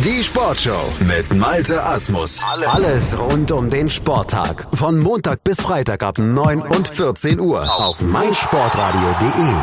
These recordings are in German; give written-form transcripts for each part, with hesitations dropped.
Die Sportshow mit Malte Asmus. Alles rund um den Sporttag. Von Montag bis Freitag ab 9 und 14 Uhr auf meinsportradio.de.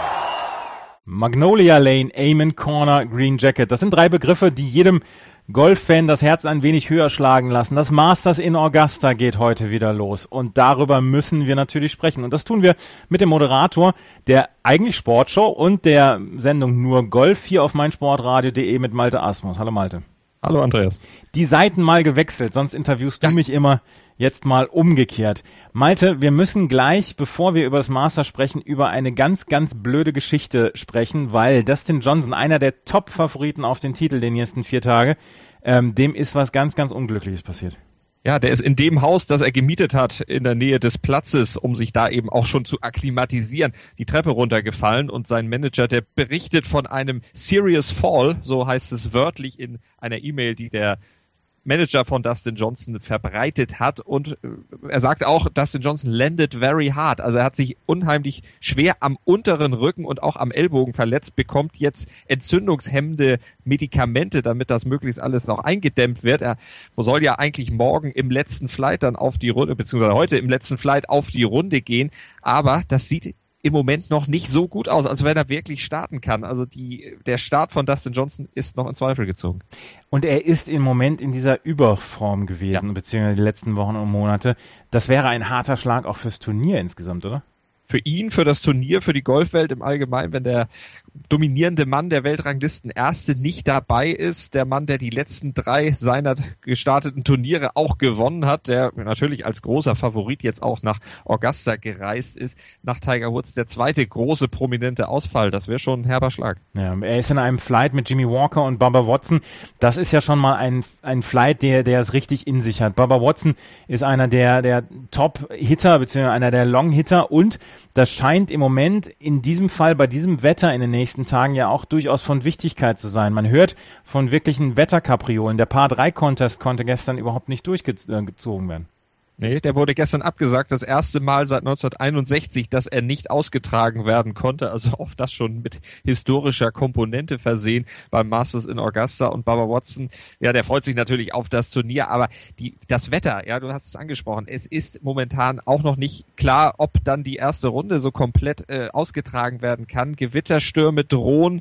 Magnolia Lane, Amen Corner, Green Jacket. Das sind 3 Begriffe, die jedem Golffan das Herz ein wenig höher schlagen lassen. Das Masters in Augusta geht heute wieder los und darüber müssen wir natürlich sprechen. Und das tun wir mit dem Moderator der eigentlich Sportshow und der Sendung Nur Golf hier auf meinsportradio.de mit Malte Asmus. Hallo Malte. Hallo Andreas. Die Seiten mal gewechselt, sonst interviewst du mich immer. Jetzt mal umgekehrt. Malte, wir müssen gleich, bevor wir über das Masters sprechen, über eine ganz, ganz blöde Geschichte sprechen, weil Dustin Johnson, einer der Top-Favoriten auf den Titel der nächsten 4 Tage, dem ist was ganz, ganz Unglückliches passiert. Ja, der ist in dem Haus, das er gemietet hat, in der Nähe des Platzes, um sich da eben auch schon zu akklimatisieren, die Treppe runtergefallen und sein Manager, der berichtet von einem Serious Fall, so heißt es wörtlich in einer E-Mail, die der Manager von Dustin Johnson verbreitet hat, und er sagt auch, Dustin Johnson landed very hard, also er hat sich unheimlich schwer am unteren Rücken und auch am Ellbogen verletzt, bekommt jetzt entzündungshemmende Medikamente, damit das möglichst alles noch eingedämmt wird. Er soll ja eigentlich morgen im letzten Flight dann auf die Runde, beziehungsweise heute im letzten Flight auf die Runde gehen, aber das sieht im Moment noch nicht so gut aus, als wenn er wirklich starten kann. Also der Start von Dustin Johnson ist noch in Zweifel gezogen. Und er ist im Moment in dieser Überform gewesen, beziehungsweise die letzten Wochen und Monate. Das wäre ein harter Schlag auch fürs Turnier insgesamt, oder? Für ihn, für das Turnier, für die Golfwelt im Allgemeinen, wenn der dominierende Mann der Weltranglisten Erste nicht dabei ist, der Mann, der die letzten 3 seiner gestarteten Turniere auch gewonnen hat, der natürlich als großer Favorit jetzt auch nach Augusta gereist ist, nach Tiger Woods der zweite große prominente Ausfall, das wäre schon ein herber Schlag. Ja, er ist in einem Flight mit Jimmy Walker und Bubba Watson, das ist ja schon mal ein Flight, der es richtig in sich hat. Bubba Watson ist einer der Top-Hitter, beziehungsweise einer der Long-Hitter, und das scheint im Moment in diesem Fall, bei diesem Wetter in den nächsten Tagen ja auch durchaus von Wichtigkeit zu sein. Man hört von wirklichen Wetterkapriolen. Der Par-3-Contest konnte gestern überhaupt nicht durchgezogen werden. Nee, der wurde gestern abgesagt, das erste Mal seit 1961, dass er nicht ausgetragen werden konnte, also oft das schon mit historischer Komponente versehen beim Masters in Augusta. Und Bubba Watson, ja, der freut sich natürlich auf das Turnier, aber das Wetter, ja, du hast es angesprochen, es ist momentan auch noch nicht klar, ob dann die erste Runde so komplett ausgetragen werden kann. Gewitterstürme drohen,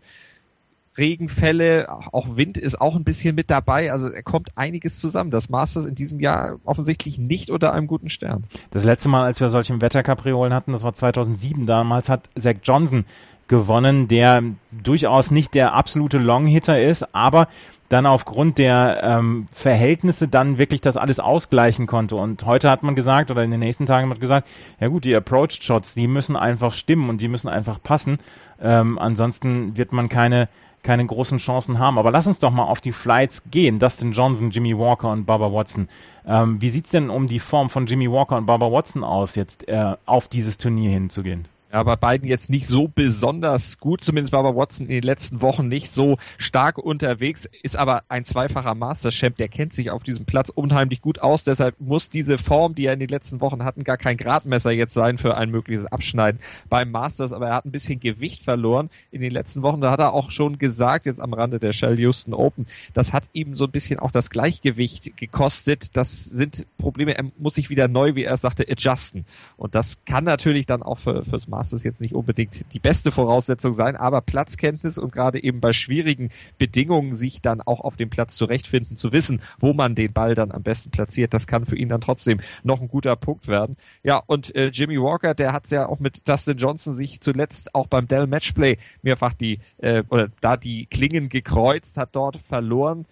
Regenfälle, auch Wind ist auch ein bisschen mit dabei, also er kommt einiges zusammen. Das Masters in diesem Jahr offensichtlich nicht unter einem guten Stern. Das letzte Mal, als wir solche Wetterkapriolen hatten, das war 2007, damals hat Zach Johnson gewonnen, der durchaus nicht der absolute Long-Hitter ist, aber dann aufgrund der Verhältnisse dann wirklich das alles ausgleichen konnte. Und heute hat man gesagt, oder in den nächsten Tagen hat man gesagt, ja gut, die Approach-Shots, die müssen einfach stimmen und die müssen einfach passen. Ansonsten wird man keine großen Chancen haben. Aber lass uns doch mal auf die Flights gehen. Dustin Johnson, Jimmy Walker und Bubba Watson. Wie sieht's denn um die Form von Jimmy Walker und Bubba Watson aus, jetzt auf dieses Turnier hinzugehen? Ja, bei beiden jetzt nicht so besonders gut, zumindest Bubba Watson in den letzten Wochen nicht so stark unterwegs, ist aber ein zweifacher Masters-Champ, der kennt sich auf diesem Platz unheimlich gut aus, deshalb muss diese Form, die er in den letzten Wochen hatten, gar kein Gradmesser jetzt sein für ein mögliches Abschneiden beim Masters, aber er hat ein bisschen Gewicht verloren in den letzten Wochen, da hat er auch schon gesagt, jetzt am Rande der Shell Houston Open, das hat ihm so ein bisschen auch das Gleichgewicht gekostet, das sind Probleme, er muss sich wieder neu, wie er sagte, adjusten, und das kann natürlich dann auch fürs Masters jetzt nicht unbedingt die beste Voraussetzung sein, aber Platzkenntnis und gerade eben bei schwierigen Bedingungen sich dann auch auf dem Platz zurechtfinden, zu wissen, wo man den Ball dann am besten platziert, das kann für ihn dann trotzdem noch ein guter Punkt werden. Ja, und Jimmy Walker, der hat ja auch mit Dustin Johnson sich zuletzt auch beim Dell Matchplay mehrfach die Klingen gekreuzt, hat dort verloren,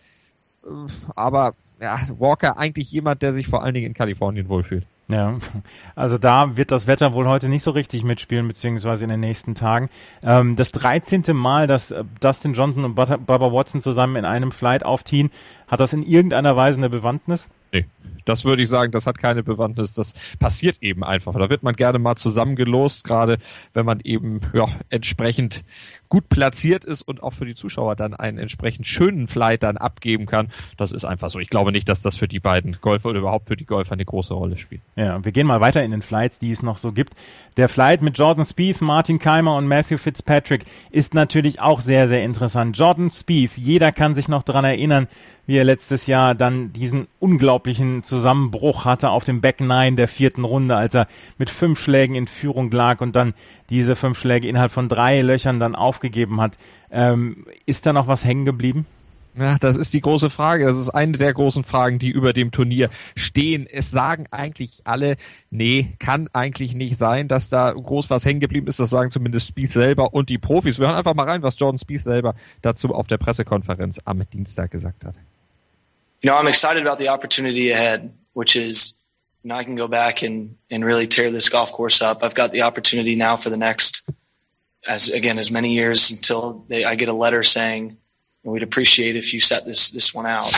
aber ja, Walker eigentlich jemand, der sich vor allen Dingen in Kalifornien wohlfühlt. Ja, also da wird das Wetter wohl heute nicht so richtig mitspielen, beziehungsweise in den nächsten Tagen. Das 13. Mal, dass Dustin Johnson und Bubba Watson zusammen in einem Flight aufziehen, hat das in irgendeiner Weise eine Bewandtnis? Nee, Das würde ich sagen, das hat keine Bewandtnis. Das passiert eben einfach. Da wird man gerne mal zusammengelost, gerade wenn man eben entsprechend gut platziert ist und auch für die Zuschauer dann einen entsprechend schönen Flight dann abgeben kann. Das ist einfach so. Ich glaube nicht, dass das für die beiden Golfer oder überhaupt für die Golfer eine große Rolle spielt. Ja, wir gehen mal weiter in den Flights, die es noch so gibt. Der Flight mit Jordan Spieth, Martin Kaymer und Matthew Fitzpatrick ist natürlich auch sehr, sehr interessant. Jordan Spieth, jeder kann sich noch dran erinnern, wie er letztes Jahr dann diesen unglaublichen Zusammenbruch hatte auf dem Back 9 der 4. Runde, als er mit 5 Schlägen in Führung lag und dann diese 5 Schläge innerhalb von 3 Löchern dann aufgegeben hat. Ist da noch was hängen geblieben? Ja, das ist die große Frage. Das ist eine der großen Fragen, die über dem Turnier stehen. Es sagen eigentlich alle, nee, kann eigentlich nicht sein, dass da groß was hängen geblieben ist. Das sagen zumindest Spieth selber und die Profis. Wir hören einfach mal rein, was Jordan Spieth selber dazu auf der Pressekonferenz am Dienstag gesagt hat. You know, I'm excited about the opportunity ahead, which is, you know, I can go back and really tear this golf course up. I've got the opportunity now for the next, as many years until I get a letter saying, we'd appreciate if you set this one out.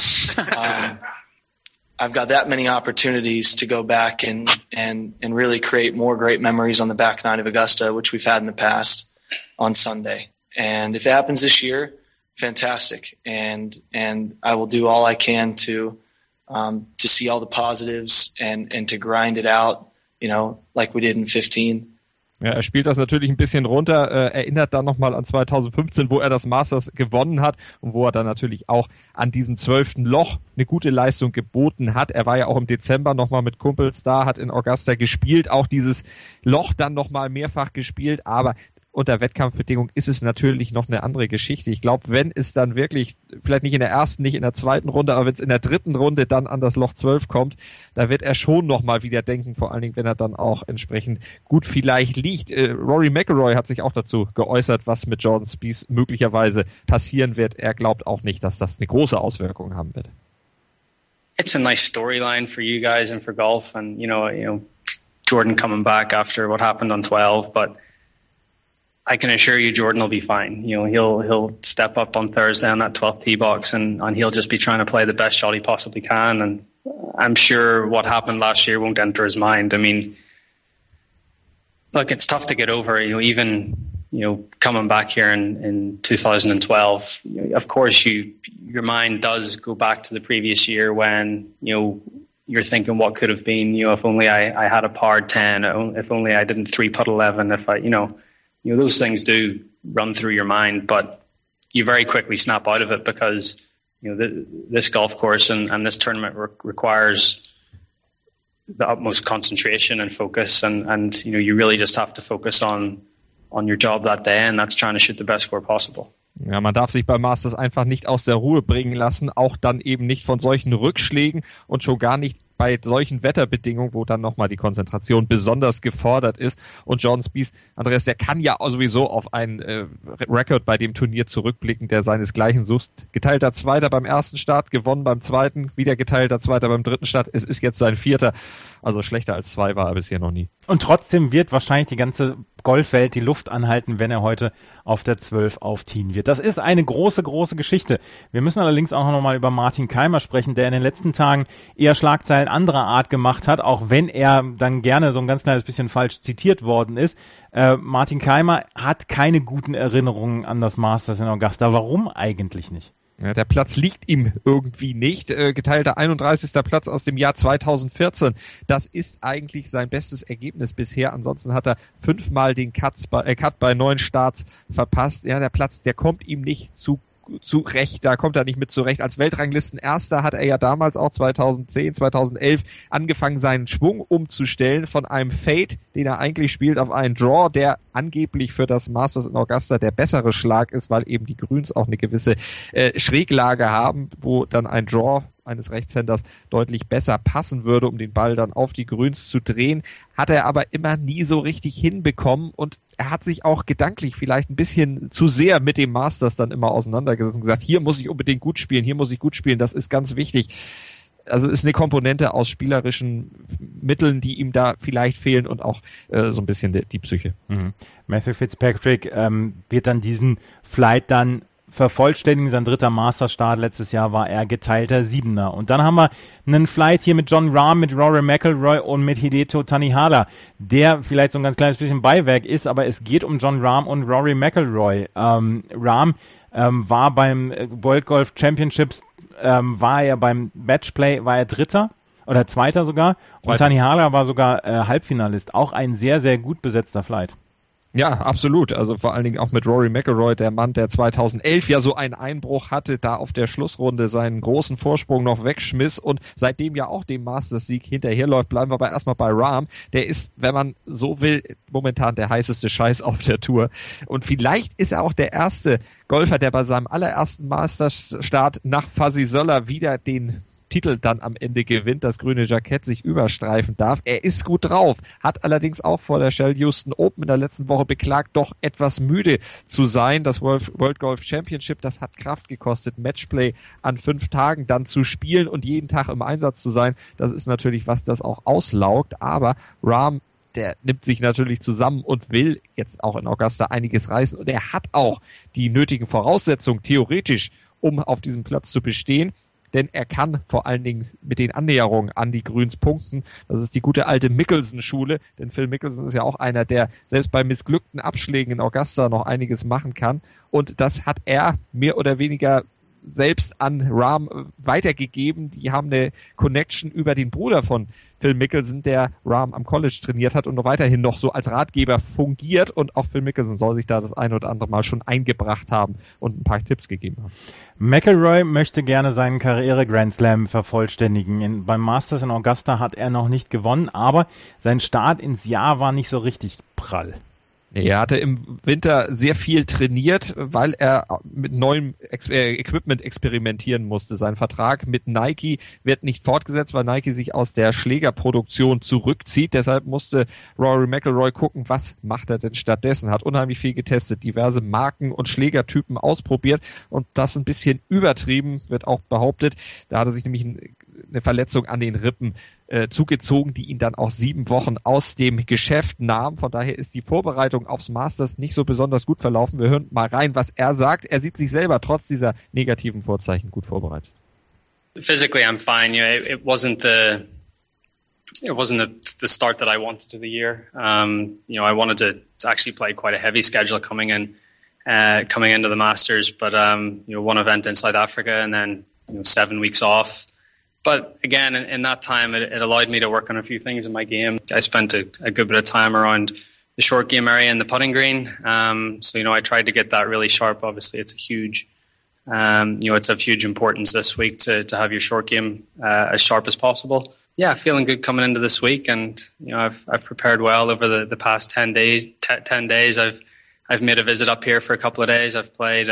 I've got that many opportunities to go back and really create more great memories on the back 9 of Augusta, which we've had in the past on Sunday. And if it happens this year, fantastic. And I will do all I can to see all the positives and to grind it out, you know, like we did in 15. Ja, er spielt das natürlich ein bisschen runter, erinnert dann nochmal an 2015, wo er das Masters gewonnen hat und wo er dann natürlich auch an diesem 12. Loch eine gute Leistung geboten hat. Er war ja auch im Dezember nochmal mit Kumpels da, hat in Augusta gespielt, auch dieses Loch dann nochmal mehrfach gespielt, aber unter Wettkampfbedingungen ist es natürlich noch eine andere Geschichte. Ich glaube, wenn es dann wirklich, vielleicht nicht in der ersten, nicht in der zweiten Runde, aber wenn es in der 3. Runde dann an das Loch 12 kommt, da wird er schon nochmal wieder denken, vor allen Dingen, wenn er dann auch entsprechend gut vielleicht liegt. Rory McIlroy hat sich auch dazu geäußert, was mit Jordan Spieth möglicherweise passieren wird. Er glaubt auch nicht, dass das eine große Auswirkung haben wird. It's a nice storyline for you guys and for golf, and you know, Jordan coming back after what happened on 12, but I can assure you Jordan will be fine. You know, he'll step up on Thursday on that 12th tee box and he'll just be trying to play the best shot he possibly can. And I'm sure what happened last year won't enter his mind. I mean, look, it's tough to get over, you know, even, you know, coming back here in 2012, you know, of course your mind does go back to the previous year when, you know, you're thinking what could have been, you know, if only I had a par 10, if only I didn't 3-putt 11, if I, you know, those things do run through your mind, but you very quickly snap out of it because, you know, this golf course and this tournament requires the utmost concentration and focus, and you know, you really just have to focus on your job that day, and that's trying to shoot the best score possible. Ja, man darf sich beim Masters einfach nicht aus der Ruhe bringen lassen, auch dann eben nicht von solchen Rückschlägen und schon gar nicht bei solchen Wetterbedingungen, wo dann nochmal die Konzentration besonders gefordert ist. Und Jordan Spieth, Andreas, der kann ja sowieso auf einen Rekord bei dem Turnier zurückblicken, der seinesgleichen sucht. Geteilter Zweiter beim ersten Start, gewonnen beim zweiten, wieder geteilter Zweiter beim dritten Start. Es ist jetzt sein 4. Also schlechter als 2 war er bisher noch nie. Und trotzdem wird wahrscheinlich die ganze Golfwelt die Luft anhalten, wenn er heute auf der 12 aufziehen wird. Das ist eine große, große Geschichte. Wir müssen allerdings auch noch mal über Martin Kaymer sprechen, der in den letzten Tagen eher Schlagzeilen anderer Art gemacht hat, auch wenn er dann gerne so ein ganz kleines bisschen falsch zitiert worden ist. Martin Kaymer hat keine guten Erinnerungen an das Masters in Augusta. Warum eigentlich nicht? Ja, der Platz liegt ihm irgendwie nicht. Geteilter 31. Platz aus dem Jahr 2014. Das ist eigentlich sein bestes Ergebnis bisher. Ansonsten hat er 5-mal den Cut bei 9 Starts verpasst. Ja, der Platz, der kommt ihm nicht zurecht, da kommt er nicht mit zurecht. Als Weltranglisten-Erster hat er ja damals auch 2010, 2011 angefangen, seinen Schwung umzustellen von einem Fade, den er eigentlich spielt, auf einen Draw, der angeblich für das Masters in Augusta der bessere Schlag ist, weil eben die Grüns auch eine gewisse Schräglage haben, wo dann ein Draw eines Rechtshänders deutlich besser passen würde, um den Ball dann auf die Grüns zu drehen. Hat er aber immer nie so richtig hinbekommen und er hat sich auch gedanklich vielleicht ein bisschen zu sehr mit dem Masters dann immer auseinandergesetzt und gesagt, hier muss ich unbedingt gut spielen, hier muss ich gut spielen, das ist ganz wichtig. Also ist eine Komponente aus spielerischen Mitteln, die ihm da vielleicht fehlen und auch so ein bisschen die Psyche. Mhm. Matthew Fitzpatrick wird dann diesen Flight dann vervollständigen. Sein 3. Masters-Start letztes Jahr war er geteilter 7. Und dann haben wir einen Flight hier mit Jon Rahm, mit Rory McIlroy und mit Hideto Tanihara, der vielleicht so ein ganz kleines bisschen Beiwerk ist, aber es geht um Jon Rahm und Rory McIlroy. Rahm war beim World Golf Championships, war er beim Matchplay, war er 3. oder 2. sogar. Und Tanihara war sogar Halbfinalist. Auch ein sehr, sehr gut besetzter Flight. Ja, absolut. Also vor allen Dingen auch mit Rory McIlroy, der Mann, der 2011 ja so einen Einbruch hatte, da auf der Schlussrunde seinen großen Vorsprung noch wegschmiss und seitdem ja auch dem Masters-Sieg hinterherläuft. Bleiben wir aber erstmal bei Rahm. Der ist, wenn man so will, momentan der heißeste Scheiß auf der Tour. Und vielleicht ist er auch der erste Golfer, der bei seinem allerersten Masters-Start nach Fuzzy Zoeller wieder den Titel dann am Ende gewinnt, das grüne Jackett sich überstreifen darf. Er ist gut drauf, hat allerdings auch vor der Shell Houston Open in der letzten Woche beklagt, doch etwas müde zu sein. Das World Golf Championship, das hat Kraft gekostet, Matchplay an 5 Tagen dann zu spielen und jeden Tag im Einsatz zu sein. Das ist natürlich was, das auch auslaugt, aber Rahm, der nimmt sich natürlich zusammen und will jetzt auch in Augusta einiges reißen und er hat auch die nötigen Voraussetzungen theoretisch, um auf diesem Platz zu bestehen. Denn er kann vor allen Dingen mit den Annäherungen an die Grüns punkten. Das ist die gute alte Mickelson-Schule, denn Phil Mickelson ist ja auch einer, der selbst bei missglückten Abschlägen in Augusta noch einiges machen kann. Und das hat er mehr oder weniger selbst an Rahm weitergegeben. Die haben eine Connection über den Bruder von Phil Mickelson, der Rahm am College trainiert hat und noch weiterhin noch so als Ratgeber fungiert. Und auch Phil Mickelson soll sich da das ein oder andere Mal schon eingebracht haben und ein paar Tipps gegeben haben. McIlroy möchte gerne seinen Karriere-Grand Slam vervollständigen. Beim Masters in Augusta hat er noch nicht gewonnen, aber sein Start ins Jahr war nicht so richtig prall. Er hatte im Winter sehr viel trainiert, weil er mit neuem Equipment experimentieren musste. Sein Vertrag mit Nike wird nicht fortgesetzt, weil Nike sich aus der Schlägerproduktion zurückzieht. Deshalb musste Rory McIlroy gucken, was macht er denn stattdessen. Hat unheimlich viel getestet, diverse Marken und Schlägertypen ausprobiert und das ein bisschen übertrieben, wird auch behauptet. Da hat er sich nämlich eine Verletzung an den Rippen zugezogen, die ihn dann auch 7 Wochen aus dem Geschäft nahm. Von daher ist die Vorbereitung aufs Masters nicht so besonders gut verlaufen. Wir hören mal rein, was er sagt. Er sieht sich selber trotz dieser negativen Vorzeichen gut vorbereitet. Physically, I'm fine. You know, it wasn't the start that I wanted to the year. You know, I wanted to actually play quite a heavy schedule coming into the Masters, but you know, 1 event in South Africa and then 7 weeks off. But again, in that time, it allowed me to work on a few things in my game. I spent a good bit of time around the short game area and the putting green. So, I tried to get that really sharp. Obviously, it's a huge, it's of huge importance this week to have your short game as sharp as possible. Yeah, feeling good coming into this week, and I've prepared well over the past 10 days. 10 days, I've made a visit up here for a couple of days. I've played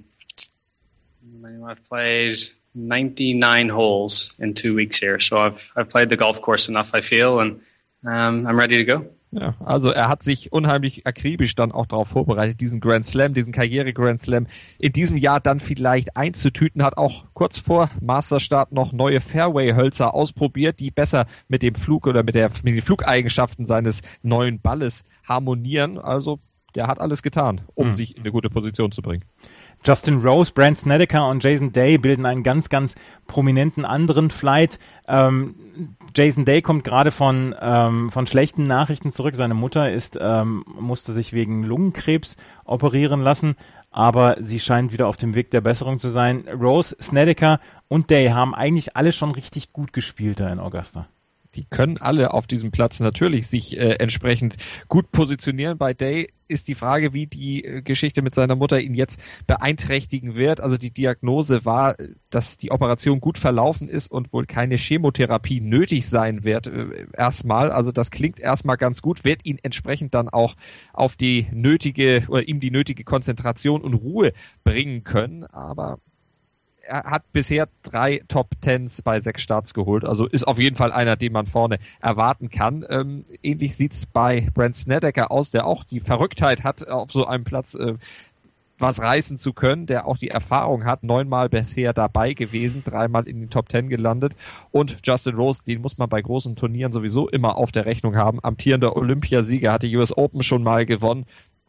99 holes in 2 weeks here. So I've played the golf course enough, I feel, and I'm ready to go. Ja, also er hat sich unheimlich akribisch dann auch darauf vorbereitet, diesen Grand Slam, diesen Karriere-Grand Slam in diesem Jahr dann vielleicht einzutüten, hat auch kurz vor Masterstart noch neue Fairway-Hölzer ausprobiert, die besser mit dem Flug oder mit den Flugeigenschaften seines neuen Balles harmonieren. Also der hat alles getan, um sich in eine gute Position zu bringen. Justin Rose, Brandt Snedeker und Jason Day bilden einen ganz, ganz prominenten anderen Flight. Jason Day kommt gerade von schlechten Nachrichten zurück. Seine Mutter musste sich wegen Lungenkrebs operieren lassen, aber sie scheint wieder auf dem Weg der Besserung zu sein. Rose, Snedeker und Day haben eigentlich alle schon richtig gut gespielt da in Augusta. Die können alle auf diesem Platz natürlich sich entsprechend gut positionieren. Bei Day ist die Frage, wie die Geschichte mit seiner Mutter ihn jetzt beeinträchtigen wird. Also die Diagnose war, dass die Operation gut verlaufen ist und wohl keine Chemotherapie nötig sein wird erstmal. Also das klingt erstmal ganz gut, wird ihn entsprechend dann auch auf ihm die nötige Konzentration und Ruhe bringen können. Aber er hat bisher 3 Top-10s bei 6 Starts geholt, also ist auf jeden Fall einer, den man vorne erwarten kann. Ähnlich sieht's bei Brandt Snedeker aus, der auch die Verrücktheit hat, auf so einem Platz was reißen zu können, der auch die Erfahrung hat, 9-mal bisher dabei gewesen, 3-mal in den Top 10 gelandet. Und Justin Rose, den muss man bei großen Turnieren sowieso immer auf der Rechnung haben. Amtierender Olympiasieger, hat die US Open schon mal gewonnen.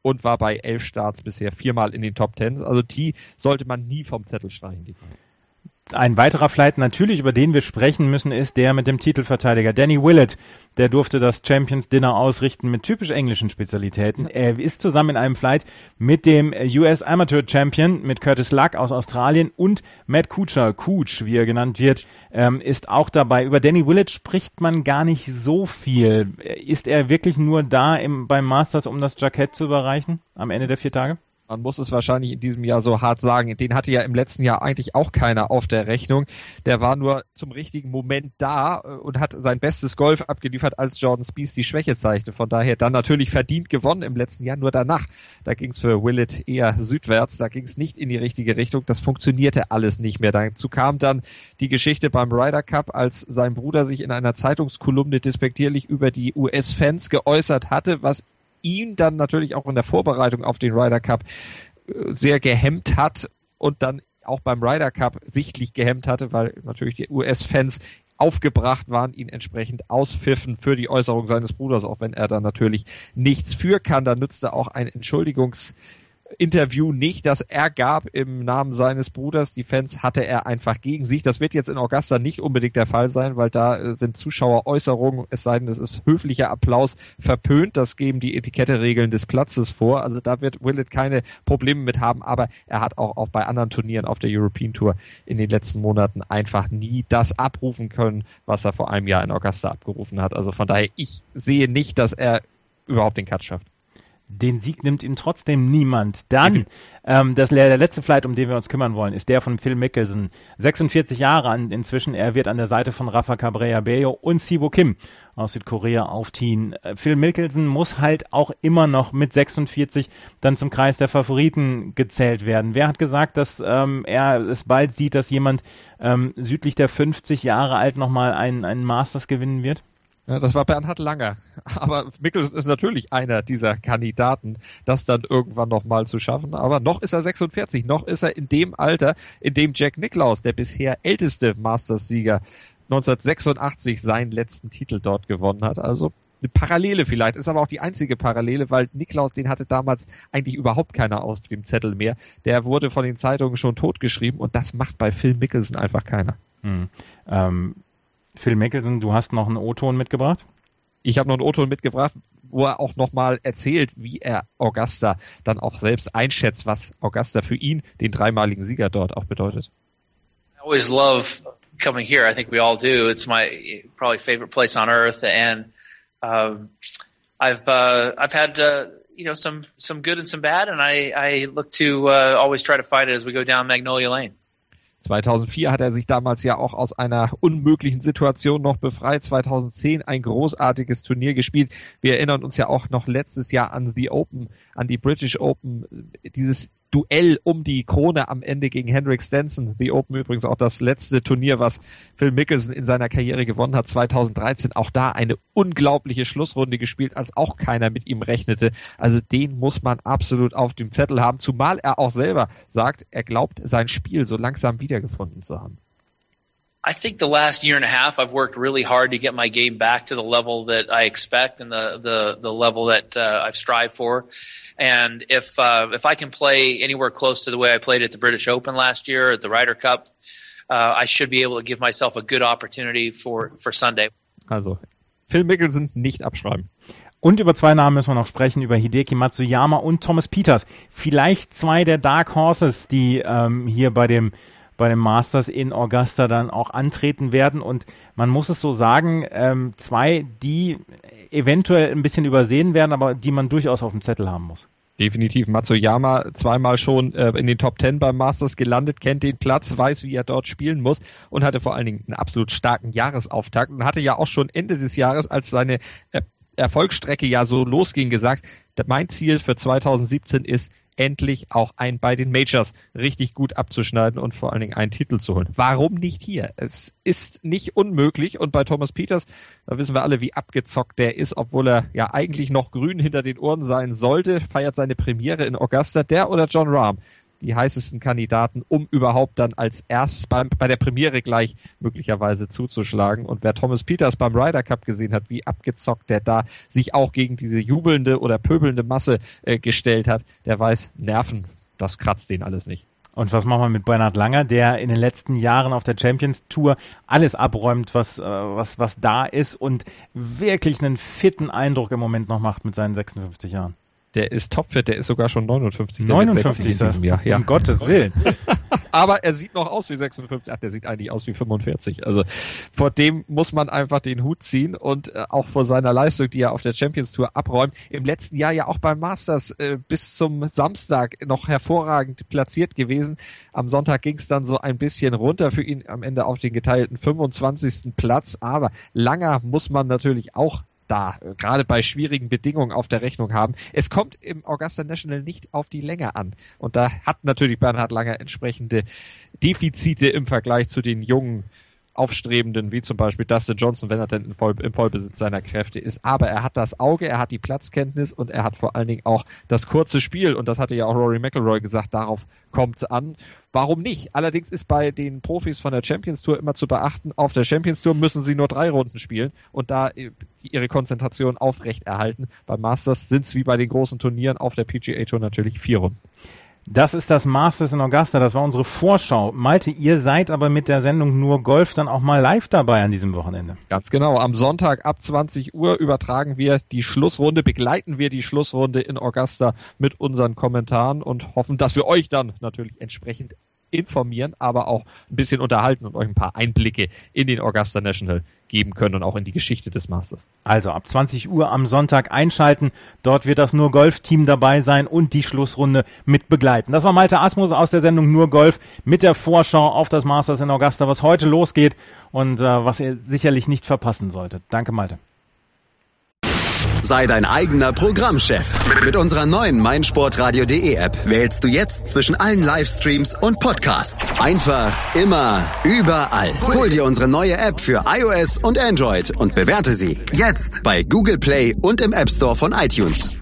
und war bei 11 Starts bisher 4-mal in den Top 10. Also die sollte man nie vom Zettel streichen, die beiden. Ein weiterer Flight natürlich, über den wir sprechen müssen, ist der mit dem Titelverteidiger Danny Willett. Der durfte das Champions Dinner ausrichten mit typisch englischen Spezialitäten. Er ist zusammen in einem Flight mit dem US Amateur Champion, mit Curtis Luck aus Australien und Matt Kuchar, Cooch, wie er genannt wird, ist auch dabei. Über Danny Willett spricht man gar nicht so viel. Ist er wirklich nur da beim Masters, um das Jackett zu überreichen am Ende der 4 Tage? Man muss es wahrscheinlich in diesem Jahr so hart sagen. Den hatte ja im letzten Jahr eigentlich auch keiner auf der Rechnung. Der war nur zum richtigen Moment da und hat sein bestes Golf abgeliefert, als Jordan Spieth die Schwäche zeigte. Von daher dann natürlich verdient gewonnen im letzten Jahr. Nur danach, da ging es für Willett eher südwärts. Da ging es nicht in die richtige Richtung. Das funktionierte alles nicht mehr. Dazu kam dann die Geschichte beim Ryder Cup, als sein Bruder sich in einer Zeitungskolumne despektierlich über die US-Fans geäußert hatte, was ihn dann natürlich auch in der Vorbereitung auf den Ryder Cup sehr gehemmt hat und dann auch beim Ryder Cup sichtlich gehemmt hatte, weil natürlich die US-Fans aufgebracht waren, ihn entsprechend auspfiffen für die Äußerung seines Bruders, auch wenn er da natürlich nichts für kann. Da nützte auch ein Entschuldigungsinterview nicht, das er gab im Namen seines Bruders. Die Fans hatte er einfach gegen sich. Das wird jetzt in Augusta nicht unbedingt der Fall sein, weil da sind Zuschaueräußerungen, es sei denn, es ist höflicher Applaus, verpönt. Das geben die Etiketteregeln des Platzes vor. Also da wird Willett keine Probleme mit haben, aber er hat auch bei anderen Turnieren auf der European Tour in den letzten Monaten einfach nie das abrufen können, was er vor einem Jahr in Augusta abgerufen hat. Also von daher, ich sehe nicht, dass er überhaupt den Cut schafft. Den Sieg nimmt ihm trotzdem niemand. Dann, der letzte Flight, um den wir uns kümmern wollen, ist der von Phil Mickelson. 46 Jahre inzwischen. Er wird an der Seite von Rafa Cabrera-Bello und Siwoo Kim aus Südkorea aufziehen. Phil Mickelson muss halt auch immer noch mit 46 dann zum Kreis der Favoriten gezählt werden. Wer hat gesagt, dass er es bald sieht, dass jemand südlich der 50 Jahre alt nochmal einen Masters gewinnen wird? Ja, das war Bernhard Langer. Aber Mickelson ist natürlich einer dieser Kandidaten, das dann irgendwann nochmal zu schaffen. Aber noch ist er 46, noch ist er in dem Alter, in dem Jack Nicklaus, der bisher älteste Masters-Sieger, 1986 seinen letzten Titel dort gewonnen hat. Also eine Parallele vielleicht, ist aber auch die einzige Parallele, weil Nicklaus, den hatte damals eigentlich überhaupt keiner auf dem Zettel mehr. Der wurde von den Zeitungen schon totgeschrieben und das macht bei Phil Mickelson einfach keiner. Phil Mickelson, du hast noch einen O-Ton mitgebracht? Ich habe noch einen O-Ton mitgebracht, wo er auch nochmal erzählt, wie er Augusta dann auch selbst einschätzt, was Augusta für ihn, den 3-maligen Sieger dort, auch bedeutet. I always love coming here. I think we all do. It's my probably favorite place on earth, and I've had some good and some bad, and I look to always try to find it as we go down Magnolia Lane. 2004 hat er sich damals ja auch aus einer unmöglichen Situation noch befreit. 2010 ein großartiges Turnier gespielt. Wir erinnern uns ja auch noch letztes Jahr an die British Open, dieses Duell um die Krone am Ende gegen Henrik Stenson. The Open übrigens auch das letzte Turnier, was Phil Mickelson in seiner Karriere gewonnen hat, 2013. Auch da eine unglaubliche Schlussrunde gespielt, als auch keiner mit ihm rechnete. Also den muss man absolut auf dem Zettel haben, zumal er auch selber sagt, er glaubt, sein Spiel so langsam wiedergefunden zu haben. I think the last year and a half, I've worked really hard to get my game back to the level that I expect and the level that I've strived for. And if I can play anywhere close to the way I played at the British Open last year, at the Ryder Cup, I should be able to give myself a good opportunity for Sunday. Also, Phil Mickelson nicht abschreiben. Und über 2 Namen müssen wir noch sprechen, über Hideki Matsuyama und Thomas Pieters. Vielleicht 2 der Dark Horses, die hier bei dem Masters in Augusta dann auch antreten werden. Und man muss es so sagen, 2, die eventuell ein bisschen übersehen werden, aber die man durchaus auf dem Zettel haben muss. Definitiv. Matsuyama 2-mal schon in den Top 10 beim Masters gelandet, kennt den Platz, weiß, wie er dort spielen muss und hatte vor allen Dingen einen absolut starken Jahresauftakt und hatte ja auch schon Ende des Jahres, als seine Erfolgsstrecke ja so losging, gesagt, mein Ziel für 2017 ist, endlich auch bei den Majors richtig gut abzuschneiden und vor allen Dingen einen Titel zu holen. Warum nicht hier? Es ist nicht unmöglich und bei Thomas Pieters, da wissen wir alle, wie abgezockt der ist, obwohl er ja eigentlich noch grün hinter den Ohren sein sollte, feiert seine Premiere in Augusta. Der oder Jon Rahm? die heißesten Kandidaten, um überhaupt dann als erstes bei der Premiere gleich möglicherweise zuzuschlagen. Und wer Thomas Pieters beim Ryder Cup gesehen hat, wie abgezockt der da sich auch gegen diese jubelnde oder pöbelnde Masse gestellt hat, der weiß, Nerven, das kratzt den alles nicht. Und was machen wir mit Bernhard Langer, der in den letzten Jahren auf der Champions Tour alles abräumt, was da ist und wirklich einen fitten Eindruck im Moment noch macht mit seinen 56 Jahren? Der ist topfit, der ist sogar schon 59. 59 in diesem Jahr. Ja. Um Gottes Willen. Aber er sieht noch aus wie 56. Ach, der sieht eigentlich aus wie 45. Also vor dem muss man einfach den Hut ziehen und auch vor seiner Leistung, die er auf der Champions Tour abräumt. Im letzten Jahr ja auch beim Masters bis zum Samstag noch hervorragend platziert gewesen. Am Sonntag ging es dann so ein bisschen runter für ihn, am Ende auf den geteilten 25. Platz. Aber Langer muss man natürlich auch da, gerade bei schwierigen Bedingungen auf der Rechnung haben. Es kommt im Augusta National nicht auf die Länge an. Und da hat natürlich Bernhard Langer entsprechende Defizite im Vergleich zu den jungen Aufstrebenden, wie zum Beispiel Dustin Johnson, wenn er denn im Vollbesitz seiner Kräfte ist. Aber er hat das Auge, er hat die Platzkenntnis und er hat vor allen Dingen auch das kurze Spiel. Und das hatte ja auch Rory McIlroy gesagt, darauf kommt es an. Warum nicht? Allerdings ist bei den Profis von der Champions Tour immer zu beachten, auf der Champions Tour müssen sie nur 3 Runden spielen und da ihre Konzentration aufrechterhalten. Beim Masters sind es wie bei den großen Turnieren auf der PGA Tour natürlich 4 Runden. Das ist das Masters in Augusta, das war unsere Vorschau. Malte, ihr seid aber mit der Sendung Nur Golf dann auch mal live dabei an diesem Wochenende. Ganz genau, am Sonntag ab 20 Uhr übertragen wir die Schlussrunde, begleiten wir die Schlussrunde in Augusta mit unseren Kommentaren und hoffen, dass wir euch dann natürlich entsprechend informieren, aber auch ein bisschen unterhalten und euch ein paar Einblicke in den Augusta National geben können und auch in die Geschichte des Masters. Also ab 20 Uhr am Sonntag einschalten. Dort wird das Nur Golf Team dabei sein und die Schlussrunde mit begleiten. Das war Malte Asmus aus der Sendung Nur Golf mit der Vorschau auf das Masters in Augusta, was heute losgeht und was ihr sicherlich nicht verpassen solltet. Danke, Malte. Sei dein eigener Programmchef. Mit unserer neuen meinsportradio.de App wählst du jetzt zwischen allen Livestreams und Podcasts. Einfach, immer, überall. Hol dir unsere neue App für iOS und Android und bewerte sie jetzt bei Google Play und im App Store von iTunes.